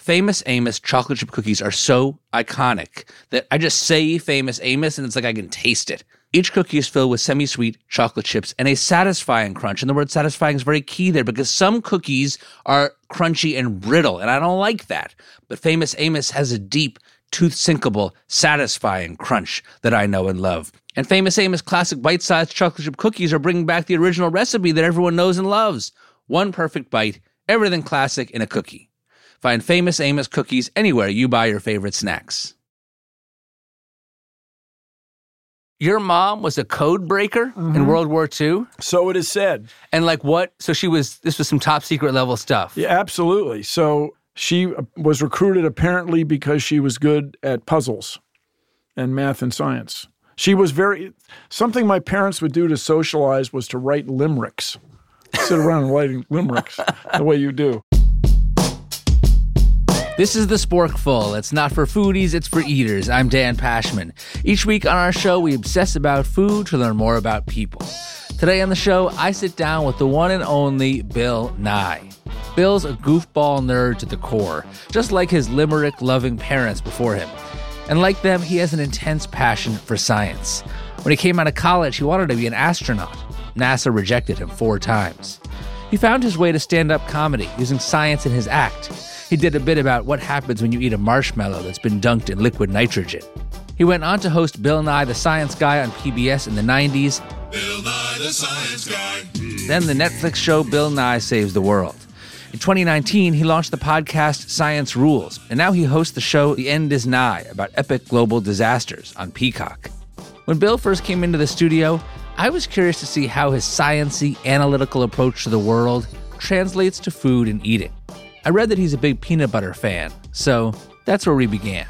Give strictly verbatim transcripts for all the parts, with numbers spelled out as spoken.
Famous Amos chocolate chip cookies are so iconic that I just say Famous Amos and it's like I can taste it. Each cookie is filled with semi-sweet chocolate chips and a satisfying crunch. And the word satisfying is very key there because some cookies are crunchy and brittle, and I don't like that. But Famous Amos has a deep, tooth-sinkable, satisfying crunch that I know and love. And Famous Amos classic bite-sized chocolate chip cookies are bringing back the original recipe that everyone knows and loves. One perfect bite, everything classic in a cookie. Find Famous Amos cookies anywhere you buy your favorite snacks. Your mom was a code breaker mm-hmm. in World War Two? So it is said. And like what? So she was, this was some top secret level stuff. Yeah, absolutely. So she was recruited apparently because she was good at puzzles and math and science. She was very, something my parents would do to socialize was to write limericks. Sit around writing limericks the way you do. This is The Sporkful. It's not for foodies, it's for eaters. I'm Dan Pashman. Each week on our show, we obsess about food to learn more about people. Today on the show, I sit down with the one and only Bill Nye. Bill's a goofball nerd to the core, just like his limerick-loving parents before him. And like them, he has an intense passion for science. When he came out of college, he wanted to be an astronaut. NASA rejected him four times. He found his way to stand-up comedy using science in his act. He did a bit about what happens when you eat a marshmallow that's been dunked in liquid nitrogen. He went on to host Bill Nye the Science Guy on P B S in the nineties. Bill Nye the Science Guy. Then the Netflix show Bill Nye Saves the World. In twenty nineteen, he launched the podcast Science Rules, and now he hosts the show The End is Nigh about epic global disasters on Peacock. When Bill first came into the studio, I was curious to see how his science-y, analytical approach to the world translates to food and eating. I read that he's a big peanut butter fan, so that's where we began.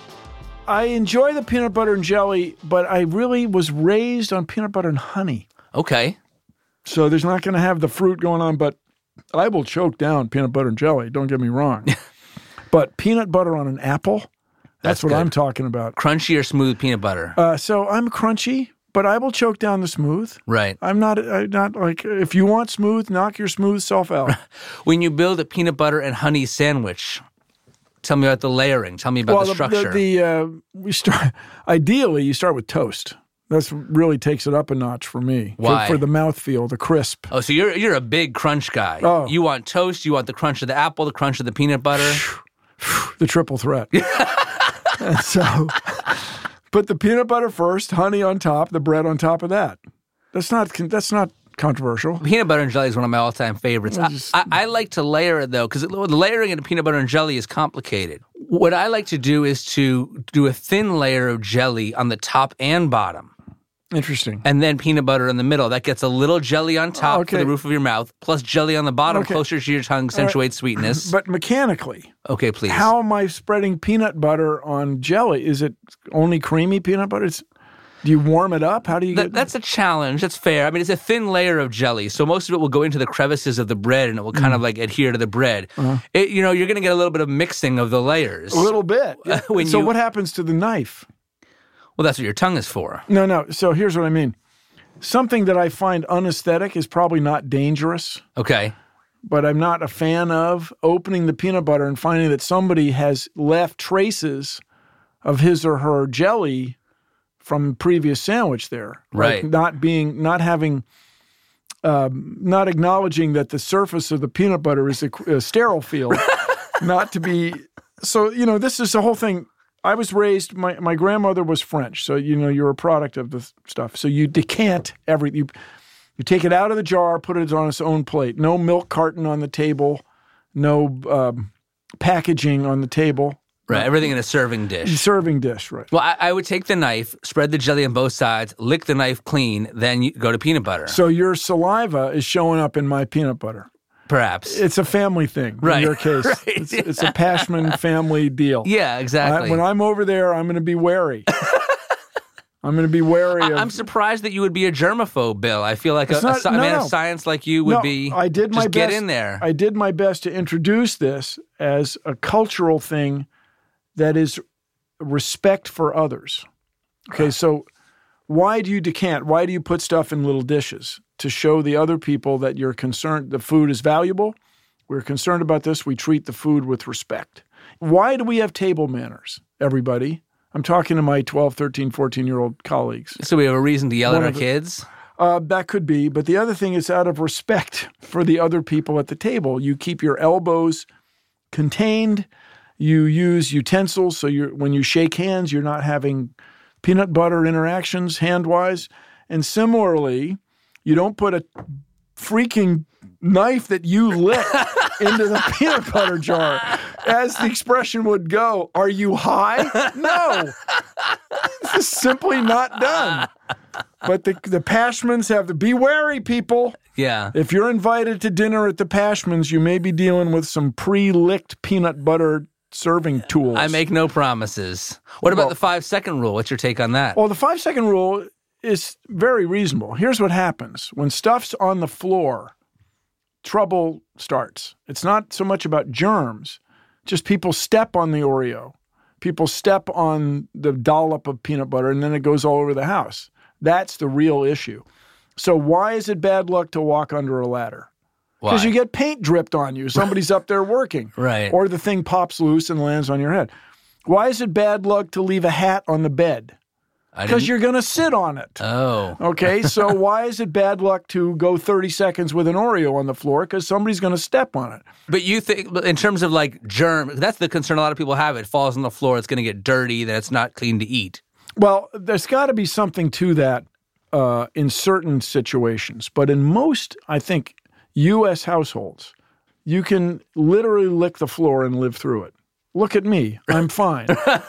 I enjoy the peanut butter and jelly, but I really was raised on peanut butter and honey. Okay. So there's not going to have the fruit going on, but I will choke down peanut butter and jelly, don't get me wrong. But peanut butter on an apple, that's, that's what good. I'm talking about. Crunchy or smooth peanut butter? Uh, so I'm crunchy, but I will choke down the smooth. Right. I'm not, I'm not like, if you want smooth, knock your smooth self out. When you build a peanut butter and honey sandwich, tell me about the layering. Tell me about well, the structure. The, the, uh, we start, ideally, you start with toast. That's really takes it up a notch for me. Why? For, for the mouthfeel, the crisp. Oh, so you're you're a big crunch guy. Oh. You want toast, you want the crunch of the apple, the crunch of the peanut butter. The triple threat. And so, put the peanut butter first, honey on top, the bread on top of that. That's not that's not controversial. Peanut butter and jelly is one of my all-time favorites. I, just, I, I like to layer it, though, because the layering into peanut butter and jelly is complicated. What I like to do is to do a thin layer of jelly on the top and bottom. Interesting. And then peanut butter in the middle. That gets a little jelly on top oh, okay. for the roof of your mouth, plus jelly on the bottom, okay. closer to your tongue, accentuates right. sweetness. But mechanically, okay, please. How am I spreading peanut butter on jelly? Is it only creamy peanut butter? It's, do you warm it up? How do you Th- get... That's a challenge. That's fair. I mean, it's a thin layer of jelly, so most of it will go into the crevices of the bread, and it will kind mm. of like adhere to the bread. Uh-huh. It, you know, you're going to get a little bit of mixing of the layers. A little bit. Yeah. when so you... what happens to the knife? Well, that's what your tongue is for. No, no. So here's what I mean. Something that I find unaesthetic is probably not dangerous. Okay. But I'm not a fan of opening the peanut butter and finding that somebody has left traces of his or her jelly from the previous sandwich there. Right. Like not being, not having, um, not acknowledging that the surface of the peanut butter is a, a sterile field. Not to be, so, you know, this is the whole thing. I was raised, my, my grandmother was French, so, you know, you're a product of the stuff. So you decant every, you, you take it out of the jar, put it on its own plate. No milk carton on the table, no um, packaging on the table. Right, everything in a serving dish. Serving dish, right. Well, I, I would take the knife, spread the jelly on both sides, lick the knife clean, then you go to peanut butter. So your saliva is showing up in my peanut butter. Perhaps. It's a family thing right. in your case. Right. It's, it's a Pashman family deal. Yeah, exactly. I, when I'm over there, I'm going to be wary. I'm going to be wary I, of... I'm surprised that you would be a germaphobe, Bill. I feel like a, not, a, a no, man no. of science like you would no, be... I did my just best, get in there. I did my best to introduce this as a cultural thing that is respect for others. Okay, so why do you decant? Why do you put stuff in little dishes? To show the other people that you're concerned the food is valuable. We're concerned about this. We treat the food with respect. Why do we have table manners, everybody? I'm talking to my twelve, thirteen, fourteen-year-old colleagues. So we have a reason to yell One at our of the- kids? Uh, that could be. But the other thing is out of respect for the other people at the table. You keep your elbows contained. You use utensils. So you're, when you shake hands, you're not having peanut butter interactions hand-wise. And similarly, you don't put a freaking knife that you lick into the peanut butter jar. As the expression would go, are you high? No. This is simply not done. But the, the Pashmans have to be wary, people. Yeah. If you're invited to dinner at the Pashmans, you may be dealing with some pre-licked peanut butter serving tools. I make no promises. What about Well- the five-second rule? What's your take on that? Well, the five-second rule is very reasonable. Here's what happens. When stuff's on the floor, trouble starts. It's not so much about germs, just people step on the Oreo. People step on the dollop of peanut butter, and then it goes all over the house. That's the real issue. So why is it bad luck to walk under a ladder? Because Why? you get paint dripped on you. Somebody's up there working. Right. Or the thing pops loose and lands on your head. Why is it bad luck to leave a hat on the bed? I Because didn't- you're going to sit on it. Oh. Okay, so why is it bad luck to go thirty seconds with an Oreo on the floor? Because somebody's going to step on it. But you think, but in terms of like germ, that's the concern a lot of people have. It falls on the floor, it's going to get dirty, then it's not clean to eat. Well, there's got to be something to that uh, in certain situations. But in most, I think, U S households, you can literally lick the floor and live through it. Look at me. I'm fine.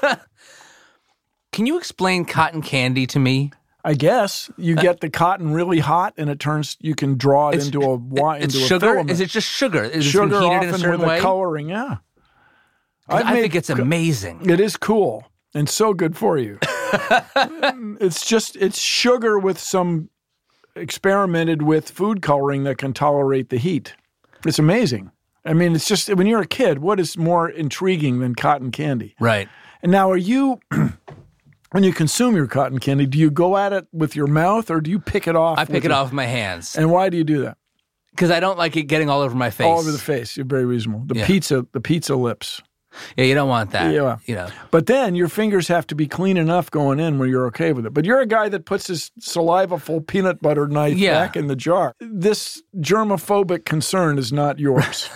Can you explain cotton candy to me? I guess you get the cotton really hot and it turns, you can draw it It's- into a wine, It's into a sugar? filament. Is it just sugar? Is Sugar it been heated often in a certain with way? a coloring, yeah. 'Cause I've I made think it's co- amazing. It is cool and so good for you. It's just, it's sugar with some experimented with food coloring that can tolerate the heat. It's amazing. I mean, it's just, when you're a kid, what is more intriguing than cotton candy? Right. And now are you, when you consume your cotton candy, do you go at it with your mouth or do you pick it off? I with pick it your- off with my hands And why do you do that? because I don't like it getting all over my face. All over the face. You're very reasonable. The Yeah. pizza, the pizza lips. Yeah, you don't want that. Yeah. You know. But then your fingers have to be clean enough going in where you're okay with it. But you're a guy that puts his saliva-full peanut butter knife Yeah. back in the jar. This germophobic concern is not yours.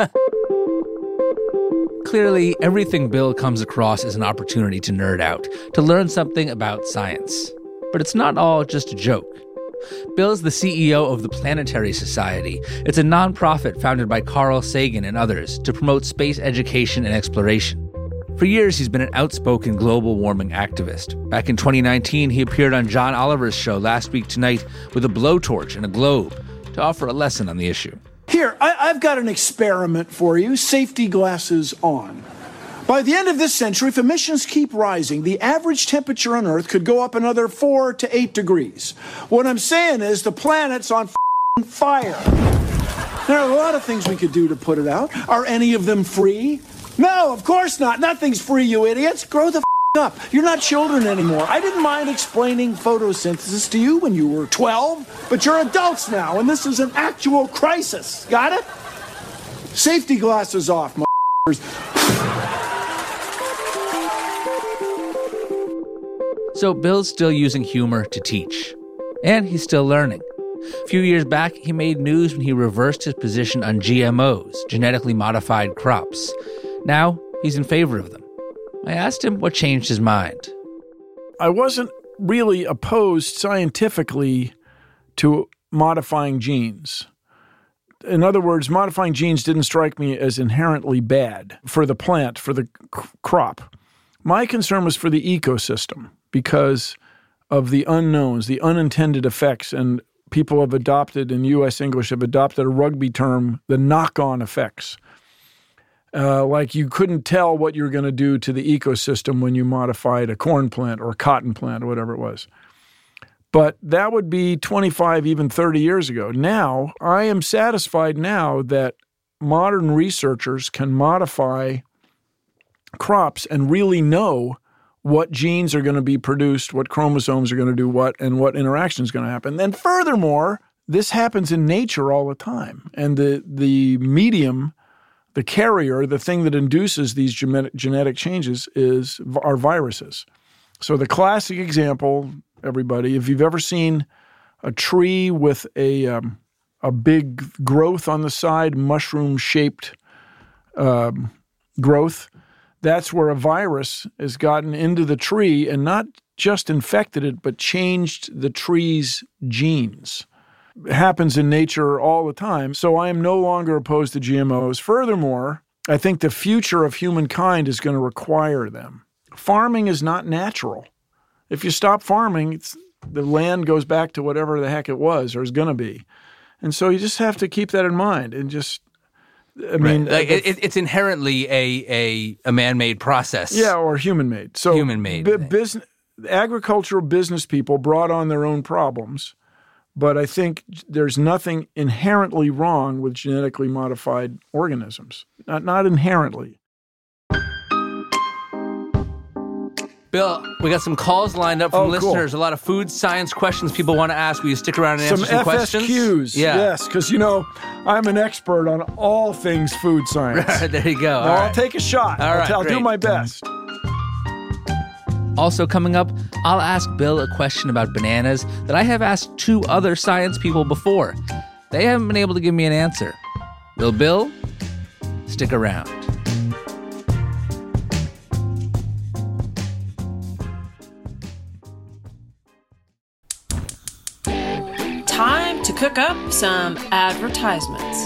Clearly, everything Bill comes across is an opportunity to nerd out, to learn something about science. But it's not all just a joke. Bill is the C E O of the Planetary Society. It's a nonprofit founded by Carl Sagan and others to promote space education and exploration. For years, he's been an outspoken global warming activist. Back in twenty nineteen, he appeared on John Oliver's show Last Week Tonight with a blowtorch and a globe to offer a lesson on the issue. Here, I, I've got an experiment for you. Safety glasses on. By the end of this century, if emissions keep rising, the average temperature on Earth could go up another four to eight degrees. What I'm saying is the planet's on f***ing fire. There are a lot of things we could do to put it out. Are any of them free? No, of course not. Nothing's free, you idiots. Grow the f*** up. You're not children anymore. I didn't mind explaining photosynthesis to you when you were twelve, but you're adults now, and this is an actual crisis. Got it? Safety glasses off, motherfuckers. So Bill's still using humor to teach. And he's still learning. A few years back, he made news when he reversed his position on G M Os, genetically modified crops. Now, he's in favor of them. I asked him what changed his mind. I wasn't really opposed scientifically to modifying genes. In other words, modifying genes didn't strike me as inherently bad for the plant, for the c- crop. My concern was for the ecosystem because of the unknowns, the unintended effects, and people have adopted, in U S English, have adopted a rugby term, the knock-on effects. Uh, like you couldn't tell what you were going to do to the ecosystem when you modified a corn plant or a cotton plant or whatever it was. But that would be twenty-five, even thirty years ago. Now, I am satisfied now that modern researchers can modify crops and really know what genes are going to be produced, what chromosomes are going to do what, and what interaction is going to happen. And furthermore, this happens in nature all the time. And the the medium the carrier, the thing that induces these genetic, genetic changes is are viruses. So the classic example, everybody, if you've ever seen a tree with a um, a big growth on the side, mushroom-shaped um, growth, that's where a virus has gotten into the tree and not just infected it, but changed the tree's genes. It happens in nature all the time. So I am no longer opposed to G M Os. Furthermore, I think the future of humankind is going to require them. Farming is not natural. If you stop farming, it's, the land goes back to whatever the heck it was or is going to be. And so you just have to keep that in mind and just, I mean. Right. Like the, it, it's inherently a, a, a man-made process. Yeah, or human-made. So human-made. B- business, agricultural business people brought on their own problems, but I think there's nothing inherently wrong with genetically modified organisms. Not, not inherently. Bill, we got some calls lined up from oh, listeners. Cool. A lot of food science questions people want to ask. Will you stick around and some answer some F S Qs, questions? Yeah. Yes, because, you know, I'm an expert on all things food science. There you go. Now, All I'll right. take a shot. All right, I'll, I'll do great. my best. Also coming up, I'll ask Bill a question about bananas that I have asked two other science people before. They haven't been able to give me an answer. Will Bill? Stick around. Time to cook up some advertisements.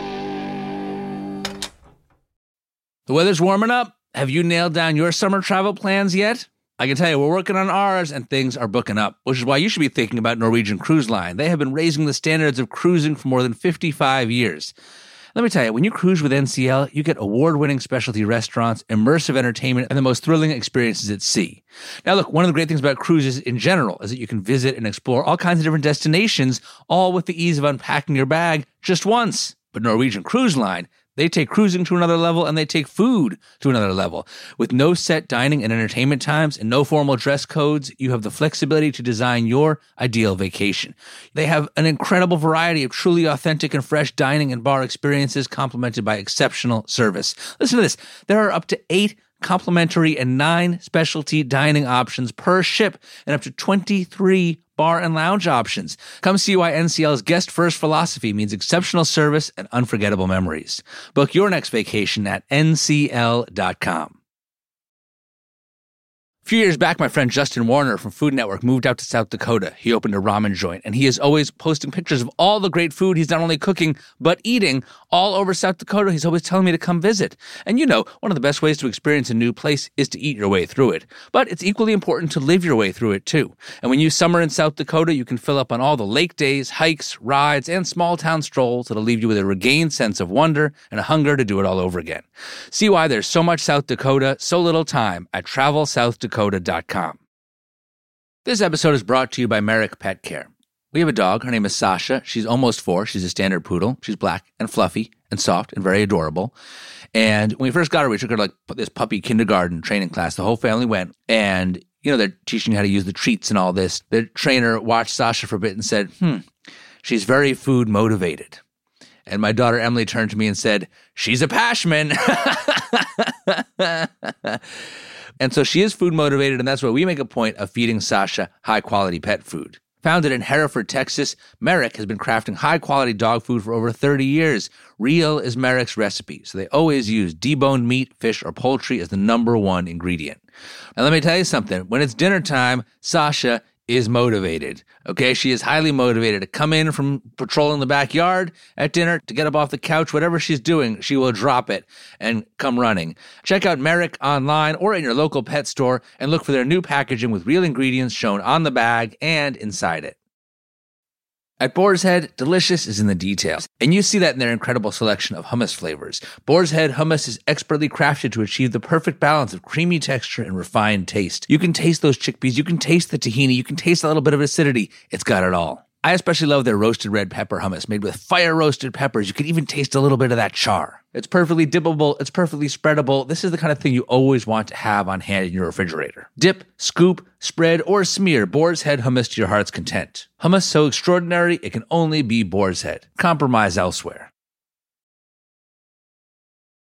The weather's warming up. Have you nailed down your summer travel plans yet? I can tell you, we're working on ours and things are booking up, which is why you should be thinking about Norwegian Cruise Line. They have been raising the standards of cruising for more than fifty-five years. Let me tell you, when you cruise with N C L, you get award-winning specialty restaurants, immersive entertainment, and the most thrilling experiences at sea. Now, look, one of the great things about cruises in general is that you can visit and explore all kinds of different destinations, all with the ease of unpacking your bag just once. But Norwegian Cruise Line, they take cruising to another level and they take food to another level. With no set dining and entertainment times and no formal dress codes, you have the flexibility to design your ideal vacation. They have an incredible variety of truly authentic and fresh dining and bar experiences complemented by exceptional service. Listen to this. There are up to eight complimentary and nine specialty dining options per ship and up to twenty-three bar and lounge options. Come see why N C L's guest first philosophy means exceptional service and unforgettable memories. Book your next vacation at N C L dot com. A few years back, my friend Justin Warner from Food Network moved out to South Dakota. He opened a ramen joint, and he is always posting pictures of all the great food he's not only cooking, but eating all over South Dakota. He's always telling me to come visit. And you know, one of the best ways to experience a new place is to eat your way through it. But it's equally important to live your way through it, too. And when you summer in South Dakota, you can fill up on all the lake days, hikes, rides, and small-town strolls that'll leave you with a regained sense of wonder and a hunger to do it all over again. See why there's so much South Dakota, so little time at travel south dakota dot com. This episode is brought to you by Merrick Pet Care. We have a dog. Her name is Sasha. She's almost four. She's a standard poodle. She's black and fluffy and soft and very adorable. And when we first got her, we took her to like this puppy kindergarten training class. The whole family went. And, you know, they're teaching you how to use the treats and all this. The trainer watched Sasha for a bit and said, hmm, she's very food motivated. And my daughter Emily turned to me and said, she's a Pashman. And so she is food motivated, and that's why we make a point of feeding Sasha high-quality pet food. Founded in Hereford, Texas, Merrick has been crafting high-quality dog food for over thirty years. Real is Merrick's recipe, so they always use deboned meat, fish, or poultry as the number one ingredient. And let me tell you something. When it's dinner time, Sasha is motivated. Okay, she is highly motivated to come in from patrolling the backyard at dinner, to get up off the couch, whatever she's doing, she will drop it and come running. Check out Merrick online or in your local pet store and look for their new packaging with real ingredients shown on the bag and inside it. At Boar's Head, delicious is in the details, and you see that in their incredible selection of hummus flavors. Boar's Head hummus is expertly crafted to achieve the perfect balance of creamy texture and refined taste. You can taste those chickpeas, you can taste the tahini, you can taste a little bit of acidity. It's got it all. I especially love their roasted red pepper hummus made with fire-roasted peppers. You can even taste a little bit of that char. It's perfectly dippable. It's perfectly spreadable. This is the kind of thing you always want to have on hand in your refrigerator. Dip, scoop, spread, or smear Boar's Head hummus to your heart's content. Hummus so extraordinary, it can only be Boar's Head. Compromise elsewhere.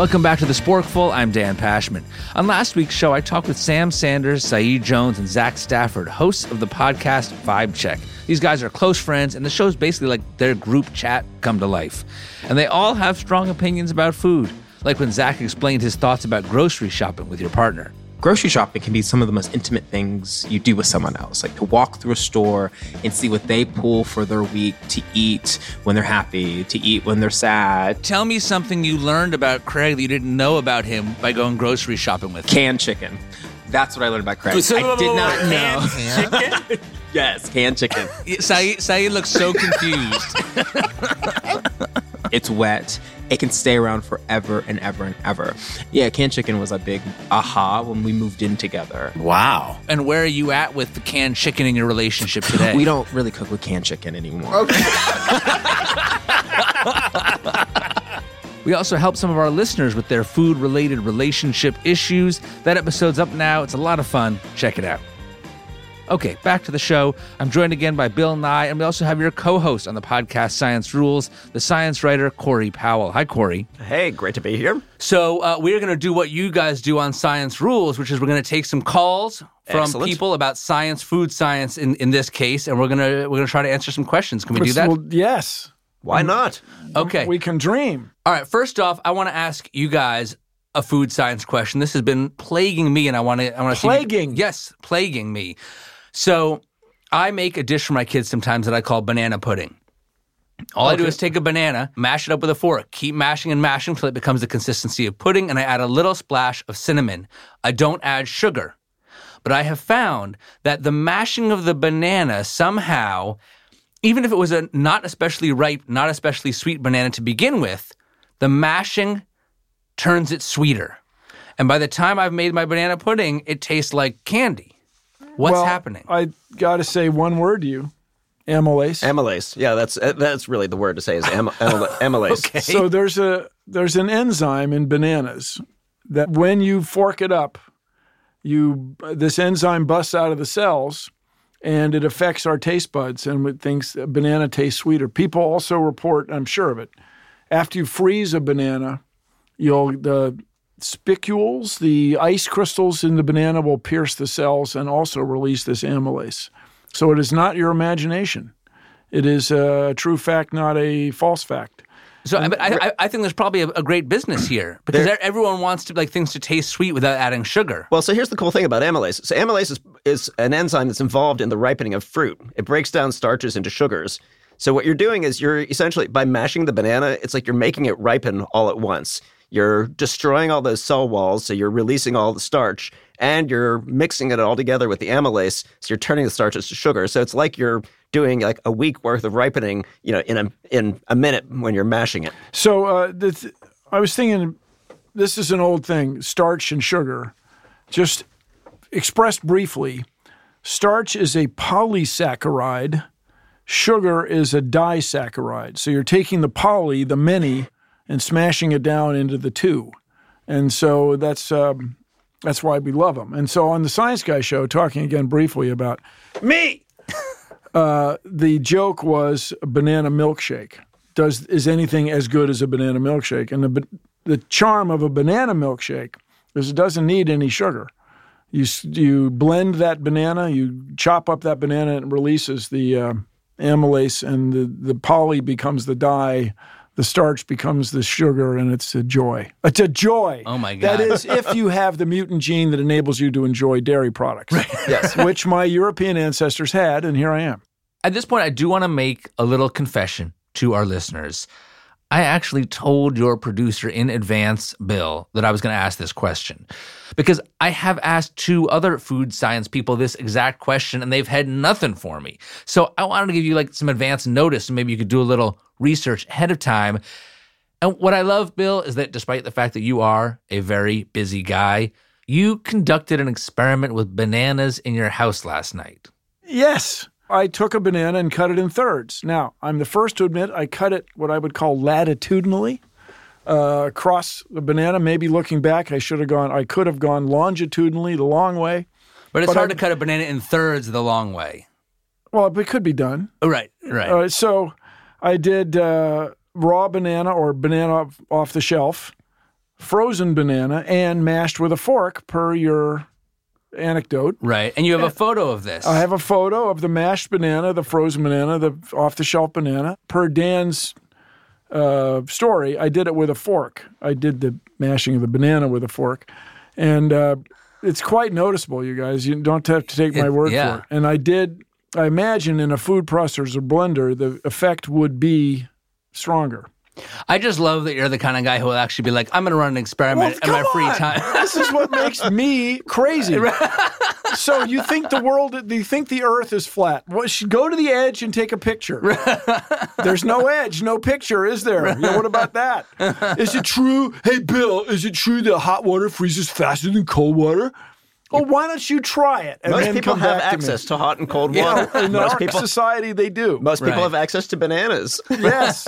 Welcome back to The Sporkful. I'm Dan Pashman. On last week's show, I talked with Sam Sanders, Saeed Jones, and Zach Stafford, hosts of the podcast Vibe Check. These guys are close friends, and the show's basically like their group chat come to life. And they all have strong opinions about food, like when Zach explained his thoughts about grocery shopping with your partner. Grocery shopping can be some of the most intimate things you do with someone else, like to walk through a store and see what they pull for their week to eat when they're happy, to eat when they're sad. Tell me something you learned about Craig that you didn't know about him by going grocery shopping with him. Canned chicken. That's what I learned about Craig. I did not know. Canned chicken? Yes, canned chicken. Saeed, Saeed looks so confused. It's wet. It can stay around forever and ever and ever. Yeah, canned chicken was a big aha when we moved in together. Wow. And where are you at with the canned chicken in your relationship today? We don't really cook with canned chicken anymore. Okay. We also help some of our listeners with their food-related relationship issues. That episode's up now. It's a lot of fun. Check it out. Okay, back to the show. I'm joined again by Bill Nye, and we also have your co-host on the podcast Science Rules, the science writer Corey Powell. Hi, Corey. Hey, great to be here. So uh, we're going to do what you guys do on Science Rules, which is we're going to take some calls from Excellent. people about science, food science in, in this case, and we're going to we're going to try to answer some questions. Can we do that? Well, yes. Why not? Okay. We can dream. All right, first off, I want to ask you guys a food science question. This has been plaguing me, and I want to I want to Plaguing? see Yes, plaguing me. So I make a dish for my kids sometimes that I call banana pudding. All okay. I do is take a banana, mash it up with a fork, keep mashing and mashing until it becomes the consistency of pudding, and I add a little splash of cinnamon. I don't add sugar. But I have found that the mashing of the banana somehow, even if it was a not especially ripe, not especially sweet banana to begin with, the mashing turns it sweeter. And by the time I've made my banana pudding, it tastes like candy. What's well, happening? I got to say one word to you. Amylase. Amylase. Yeah, that's that's really the word to say is am, am, amylase. Okay. So there's a there's an enzyme in bananas that when you fork it up, you this enzyme busts out of the cells and it affects our taste buds and it thinks a banana tastes sweeter. People also report, I'm sure of it, after you freeze a banana, you'll the spicules, the ice crystals in the banana will pierce the cells and also release this amylase. So it is not your imagination. It is a true fact, not a false fact. So I, I, I think there's probably a, a great business here because there, everyone wants to like things to taste sweet without adding sugar. Well, so here's the cool thing about amylase. So amylase is, is an enzyme that's involved in the ripening of fruit. It breaks down starches into sugars. So what you're doing is you're essentially, by mashing the banana, it's like you're making it ripen all at once. You're destroying all those cell walls, so you're releasing all the starch, and you're mixing it all together with the amylase, so you're turning the starches to sugar. So it's like you're doing like a week worth of ripening, you know, in a in a minute when you're mashing it. So uh, this, I was thinking, this is an old thing: starch and sugar. Just expressed briefly, starch is a polysaccharide. Sugar is a disaccharide. So you're taking the poly, the many, and smashing it down into the two. And so that's um, that's why we love them. And so on the Science Guy show, talking again briefly about me, uh, the joke was a banana milkshake. Does is anything as good as a banana milkshake? And the the charm of a banana milkshake is it doesn't need any sugar. You you blend that banana, you chop up that banana, and it releases the uh, amylase, and the, the poly becomes the dye. The starch becomes the sugar, and it's a joy. It's a joy. Oh, my God. That is if you have the mutant gene that enables you to enjoy dairy products. Right. Yes. Which my European ancestors had, and here I am. At this point, I do want to make a little confession to our listeners. I actually told your producer in advance, Bill, that I was going to ask this question because I have asked two other food science people this exact question, and they've had nothing for me. So I wanted to give you like some advance notice, and maybe you could do a little research ahead of time. And what I love, Bill, is that despite the fact that you are a very busy guy, you conducted an experiment with bananas in your house last night. Yes. I took a banana and cut it in thirds. Now, I'm the first to admit I cut it what I would call latitudinally uh, across the banana. Maybe looking back, I should have gone, I could have gone longitudinally the long way. But it's but hard I, to cut a banana in thirds the long way. Well, it could be done. Oh, right, right. Uh, so I did uh, raw banana or banana off, off the shelf, frozen banana and mashed with a fork per your anecdote. Right. And you have a photo of this. I have a photo of the mashed banana, the frozen banana, the off-the-shelf banana. Per Dan's uh, story, I did it with a fork. I did the mashing of the banana with a fork. And uh, it's quite noticeable, you guys. You don't have to take my It- word yeah. for it. And I did, I imagine in a food processor blender, the effect would be stronger. I just love that you're the kind of guy who will actually be like, I'm going to run an experiment in my come free on. time. This is what makes me crazy. So you think the world, do you think the earth is flat? Well, should go to the edge and take a picture. There's no edge, no picture, is there? Yeah, what about that? Is it true? Hey, Bill, is it true that hot water freezes faster than cold water? Well, why don't you try it? And Most then people come have back access to, to, hot and cold me. water. Yeah, in most our people, society, they do. most people Right. have access to bananas. Yes.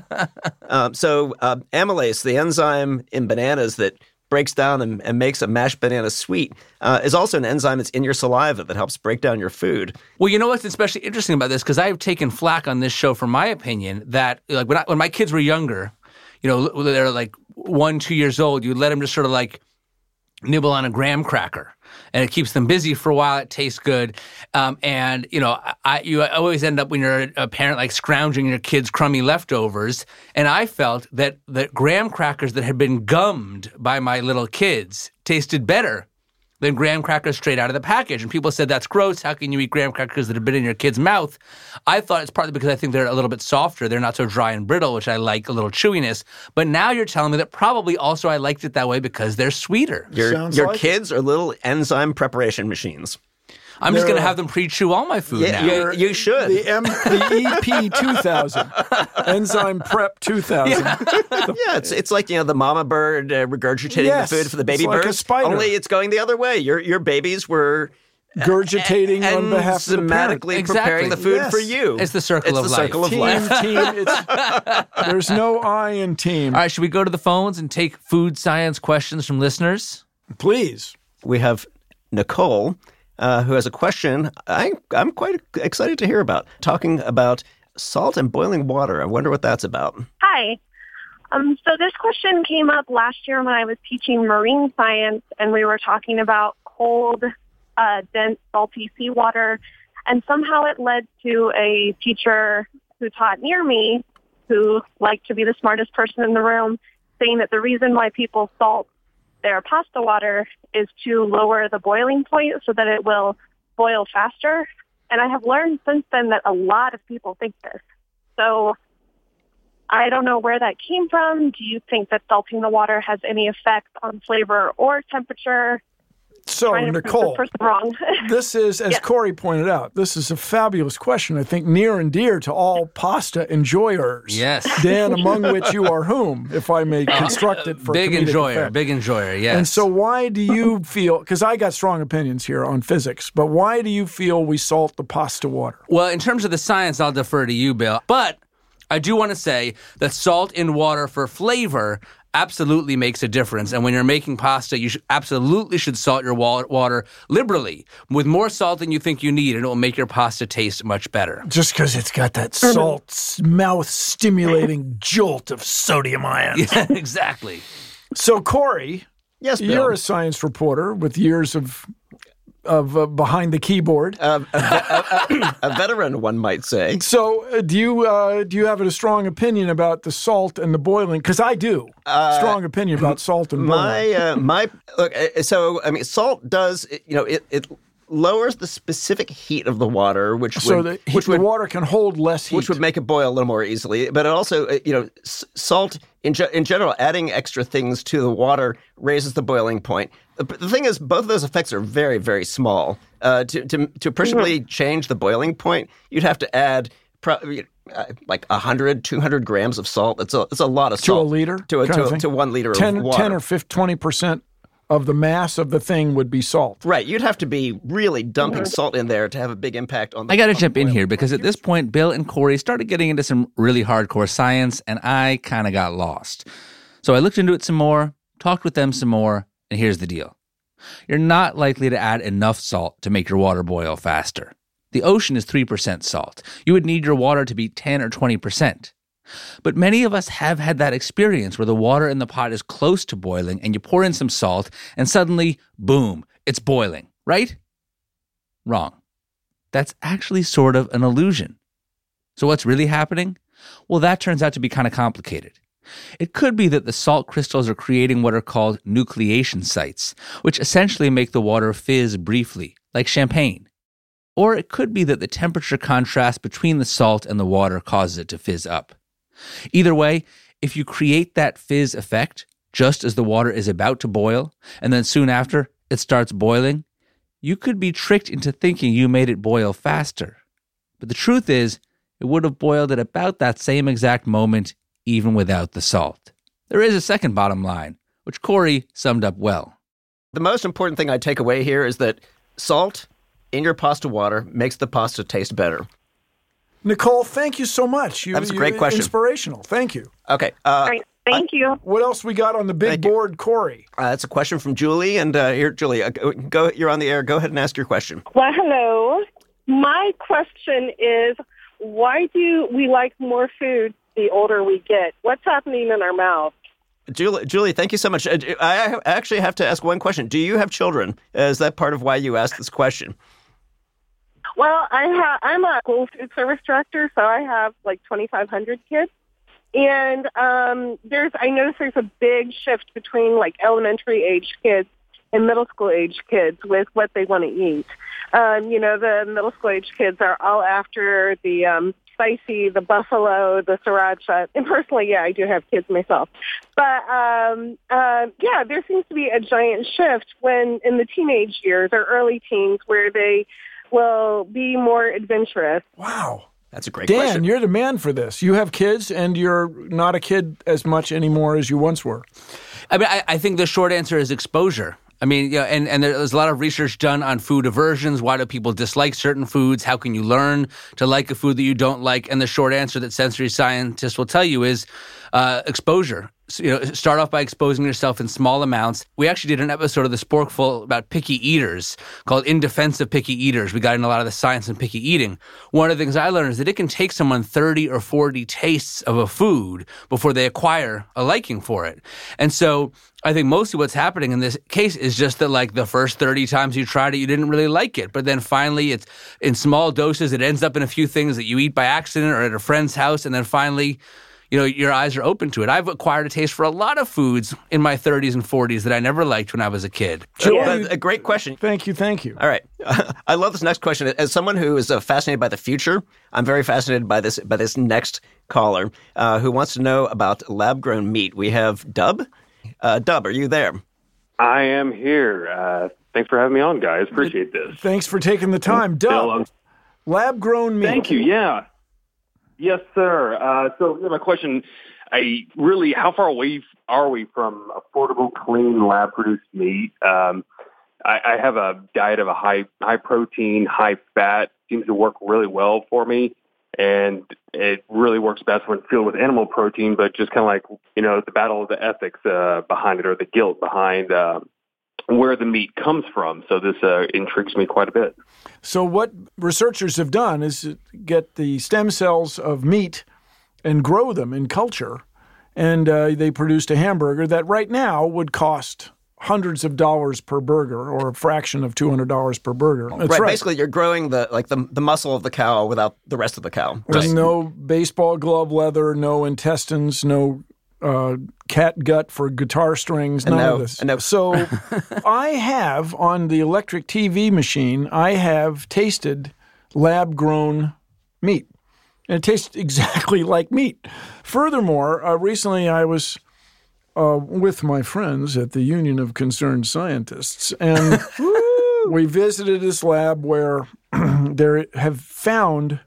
Um, so uh, amylase, the enzyme in bananas that breaks down and, and makes a mashed banana sweet, uh, is also an enzyme that's in your saliva that helps break down your food. Well, you know what's especially interesting about this? Because I've taken flack on this show for my opinion that like when, I, when my kids were younger, you know, they're like one, two years old, you let them just sort of like nibble on a graham cracker. And it keeps them busy for a while. It tastes good. Um, and, you know, I, you always end up when you're a parent like scrounging your kids' crummy leftovers. And I felt that, that graham crackers that had been gummed by my little kids tasted better than graham crackers straight out of the package. And people said, that's gross. How can you eat graham crackers that have been in your kid's mouth? I thought it's partly because I think they're a little bit softer. They're not so dry and brittle, which I like, a little chewiness. But now you're telling me that probably also I liked it that way because they're sweeter. Your, Sounds your like kids are little enzyme preparation machines. I'm just They're- going to have them pre-chew all my food Yeah, now. you, you should. The, M, the E P two thousand, Enzyme Prep two thousand. Yeah, it's it's like, you know, the mama bird uh, regurgitating Yes, the food for the baby it's like a birds. spider. Only it's going the other way. Your your babies were Gurgitating on behalf of the parent. enzymatically Exactly. preparing the food Yes. for you. It's the circle It's of the life. circle of Team, life. team. It's, there's no I in team. All right, should we go to the phones and take food science questions from listeners? Please. We have Nicole, uh, who has a question I, I'm quite excited to hear about, talking about salt and boiling water. I wonder what that's about. Hi. Um, so this question came up last year when I was teaching marine science, and we were talking about cold, uh, dense, salty seawater. And somehow it led to a teacher who taught near me, who liked to be the smartest person in the room, saying that the reason why people salt their pasta water is to lower the boiling point so that it will boil faster. And I have learned since then that a lot of people think this. So I don't know where that came from. Do you think that salting the water has any effect on flavor or temperature? So, Trying to prove Nicole, this person wrong. this is, as Yes. Corey pointed out, this is a fabulous question, I think, near and dear to all pasta enjoyers. Yes. Dan, among which you are whom, if I may construct it for Big comedic enjoyer, effect. big enjoyer, yes. And so why do you feel, because I got strong opinions here on physics, but why do you feel we salt the pasta water? Well, in terms of the science, I'll defer to you, Bill. But I do want to say that salt in water for flavor absolutely makes a difference. And when you're making pasta, you should, absolutely should salt your wa- water liberally, with more salt than you think you need, and it will make your pasta taste much better. Just because it's got that salt, mouth-stimulating jolt of sodium ions. Yeah, exactly. So, Corey, Yes, Bill. you're a science reporter with years of of uh, behind the keyboard. Uh, a, a, a, a veteran, one might say. So, uh, do you uh, do you have a strong opinion about the salt and the boiling? Because I do. strong opinion about salt and boiling. My uh, my look. uh, So I mean, salt does you know it it lowers the specific heat of the water, which so would, the, heat, which the would water can hold less heat. which would make it boil a little more easily. But it also, uh, you know, s- salt in ge- in general, adding extra things to the water raises the boiling point. The, the thing is, both of those effects are very, very small. Uh, to to to appreciably change the boiling point, you'd have to add pro- uh, like one hundred, two hundred grams of salt. That's a that's a lot of to salt a liter? to a, kind of to, thing? to one liter ten, of water. ten or fifteen, twenty percent of the mass of the thing would be salt. Right, you'd have to be really dumping salt in there to have a big impact on the I got to on the jump in boil. here because at this point, Bill and Corey started getting into some really hardcore science, and I kind of got lost. So I looked into it some more, talked with them some more, and here's the deal. You're not likely to add enough salt to make your water boil faster. The ocean is three percent salt. You would need your water to be ten or twenty percent. But many of us have had that experience where the water in the pot is close to boiling and you pour in some salt and suddenly, boom, it's boiling, right? Wrong. That's actually sort of an illusion. So what's really happening? Well, that turns out to be kind of complicated. It could be that the salt crystals are creating what are called nucleation sites, which essentially make the water fizz briefly, like champagne. Or it could be that the temperature contrast between the salt and the water causes it to fizz up. Either way, if you create that fizz effect just as the water is about to boil, and then soon after it starts boiling, you could be tricked into thinking you made it boil faster. But the truth is, it would have boiled at about that same exact moment, even without the salt. There is a second bottom line, which Corey summed up well. The most important thing I take away here is that salt in your pasta water makes the pasta taste better. Nicole, thank you so much. You, that was a great you, question. Inspirational. Thank you. Okay. Uh, Great. Thank uh, you. What else we got on the big board, Corey? Uh, that's a question from Julie. And uh, here, Julie, uh, go. You're on the air. Go ahead and ask your question. Well, hello. My question is, why do we like more food the older we get? What's happening in our mouth? Julie, Julie, thank you so much. I actually have to ask one question. Do you have children? Is that part of why you asked this question? Well, I ha- I'm a school food service director, so I have like twenty-five hundred kids. And um, there's, I notice there's a big shift between like elementary age kids and middle school age kids with what they want to eat. Um, you know, the middle school age kids are all after the um, spicy, the buffalo, the sriracha. And personally, yeah, I do have kids myself. But um, uh, yeah, there seems to be a giant shift when in the teenage years or early teens where they will be more adventurous. Wow. That's a great Dan, question. Dan, you're the man for this. You have kids, and you're not a kid as much anymore as you once were. I mean, I, I think the short answer is exposure. I mean, yeah, and, and there's a lot of research done on food aversions. Why do people dislike certain foods? How can you learn to like a food that you don't like? And the short answer that sensory scientists will tell you is uh, exposure. So, you know, start off by exposing yourself in small amounts. We actually did an episode of The Sporkful about picky eaters called In Defense of Picky Eaters. We got into a lot of the science in picky eating. One of the things I learned is that it can take someone thirty or forty tastes of a food before they acquire a liking for it. And so I think mostly what's happening in this case is just that like the first thirty times you tried it, you didn't really like it. But then finally it's in small doses. It ends up in a few things that you eat by accident or at a friend's house. And then finally, you know, your eyes are open to it. I've acquired a taste for a lot of foods in my thirties and forties that I never liked when I was a kid. Julie, yeah. A great question. Thank you, thank you. All right. I love this next question. As someone who is uh, fascinated by the future, I'm very fascinated by this by this next caller uh, who wants to know about lab-grown meat. We have Dub. Uh, Dub, are you there? I am here. Uh, thanks for having me on, guys. Appreciate this. Thanks for taking the time. Dub, lab-grown meat. Thank you, yeah. Yes, sir. Uh, so my question, I really, how far away are we from affordable, clean, lab-produced meat? Um, I, I have a diet of a high, high protein, high fat. Seems to work really well for me, and it really works best when filled with animal protein. But just kind of like, you know, the battle of the ethics uh, behind it, or the guilt behind uh, where the meat comes from. So this uh, intrigues me quite a bit. So what researchers have done is get the stem cells of meat and grow them in culture, and uh, they produced a hamburger that right now would cost hundreds of dollars per burger, or a fraction of two hundred dollars per burger. That's right, right. Basically, you're growing the like the the muscle of the cow without the rest of the cow. There's Right. no baseball glove leather, no intestines, no uh, cat gut for guitar strings, And none no- of this. and no- So I have, on the electric T V machine, I have tasted lab-grown meat. And it tastes exactly like meat. Furthermore, uh, recently I was uh, with my friends at the Union of Concerned Scientists, and we visited this lab where they have found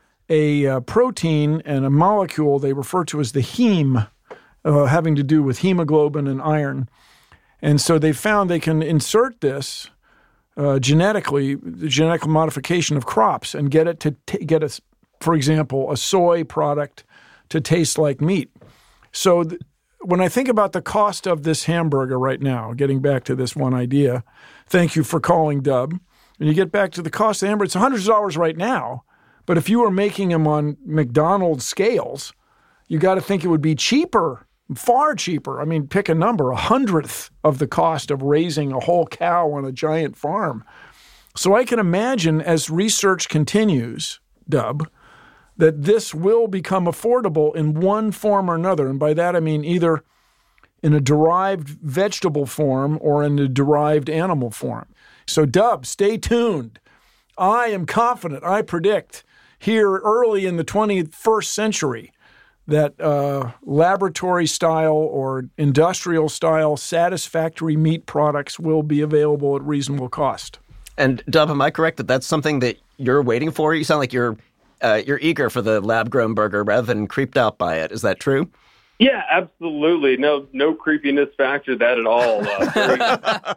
a uh, protein and a molecule they refer to as the heme, uh, having to do with hemoglobin and iron. And so they found they can insert this uh, genetically, the genetic modification of crops, and get it to t- get a, for example, a soy product to taste like meat. So th- when I think about the cost of this hamburger right now, getting back to this one idea, thank you for calling, Dub. And you get back to the cost of the hamburger, it's hundreds of dollars right now. But if you were making them on McDonald's scales, you got to think it would be cheaper, far cheaper. I mean, pick a number, a hundredth of the cost of raising a whole cow on a giant farm. So I can imagine as research continues, Dub, that this will become affordable in one form or another. And by that, I mean either in a derived vegetable form or in a derived animal form. So Dub, stay tuned. I am confident, I predict here early in the twenty-first century that uh, laboratory-style or industrial-style satisfactory meat products will be available at reasonable cost. And Dub, am I correct that that's something that you're waiting for? You sound like you're uh, you're eager for the lab-grown burger rather than creeped out by it. Is that true? Yeah, absolutely. No, no creepiness factor that at all. Uh,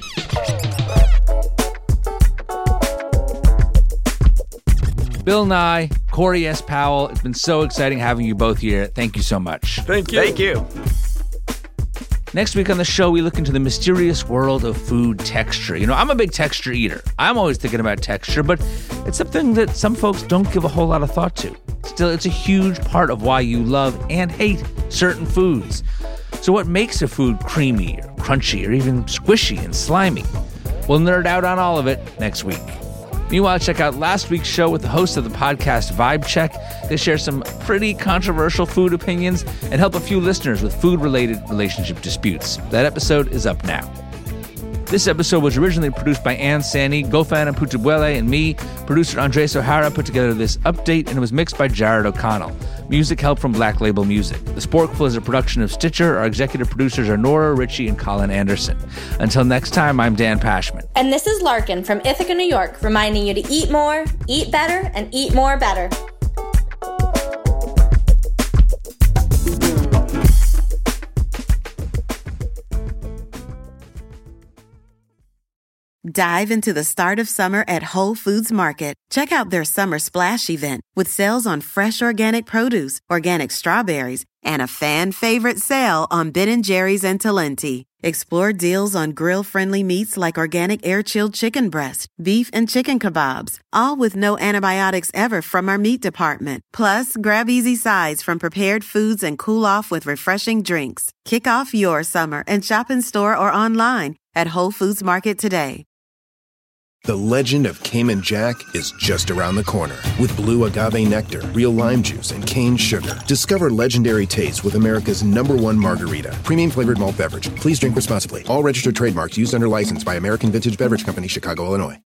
Bill Nye, Corey S. Powell, it's been so exciting having you both here. Thank you so much. Thank you. Thank you. Next week on the show, we look into the mysterious world of food texture. You know, I'm a big texture eater. I'm always thinking about texture, but it's something that some folks don't give a whole lot of thought to. Still, it's a huge part of why you love and hate certain foods. So what makes a food creamy or crunchy or even squishy and slimy? We'll nerd out on all of it next week. Meanwhile, check out last week's show with the host of the podcast, Vibe Check. They share some pretty controversial food opinions and help a few listeners with food-related relationship disputes. That episode is up now. This episode was originally produced by Ann Sani, Gofan and Putubwele, and me. Producer Andres O'Hara put together this update, and it was mixed by Jared O'Connell. Music help from Black Label Music. The Sporkful is a production of Stitcher. Our executive producers are Nora, Richie, and Colin Anderson. Until next time, I'm Dan Pashman. And this is Larkin from Ithaca, New York, reminding you to eat more, eat better, and eat more better. Dive into the start of summer at Whole Foods Market. Check out their Summer Splash event with sales on fresh organic produce, organic strawberries, and a fan-favorite sale on Ben and Jerry's and Talenti. Explore deals on grill-friendly meats like organic air-chilled chicken breast, beef and chicken kebabs, all with no antibiotics ever from our meat department. Plus, grab easy sides from prepared foods and cool off with refreshing drinks. Kick off your summer and shop in store or online at Whole Foods Market today. The legend of Cayman Jack is just around the corner. With blue agave nectar, real lime juice, and cane sugar. Discover legendary taste with America's number one margarita. Premium flavored malt beverage. Please drink responsibly. All registered trademarks used under license by American Vintage Beverage Company, Chicago, Illinois.